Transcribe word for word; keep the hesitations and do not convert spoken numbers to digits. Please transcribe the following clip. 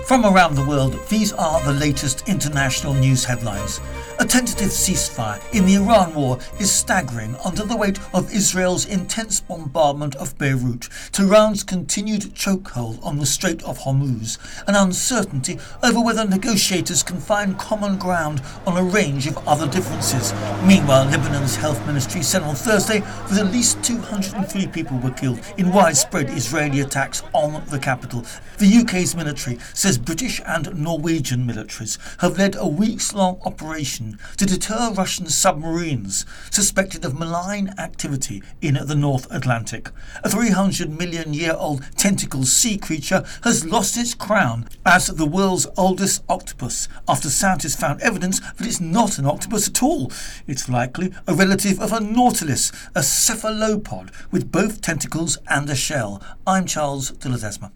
From around the world, these are the latest international news headlines. A tentative ceasefire in the Iran war is staggering under the weight of Israel's intense bombardment of Beirut, Tehran's continued chokehold on the Strait of Hormuz, and uncertainty over whether negotiators can find common ground on a range of other differences. Meanwhile, Lebanon's health ministry said on Thursday that at least two hundred three people were killed in widespread Israeli attacks on the capital. The U K's military says British and Norwegian militaries have led a weeks-long operation to deter Russian submarines suspected of malign activity in the North Atlantic. A three hundred million year old tentacle sea creature has lost its crown as the world's oldest octopus after scientists found evidence that it's not an octopus at all. It's likely a relative of a nautilus, a cephalopod with both tentacles and a shell. I'm Charles de Ledesma.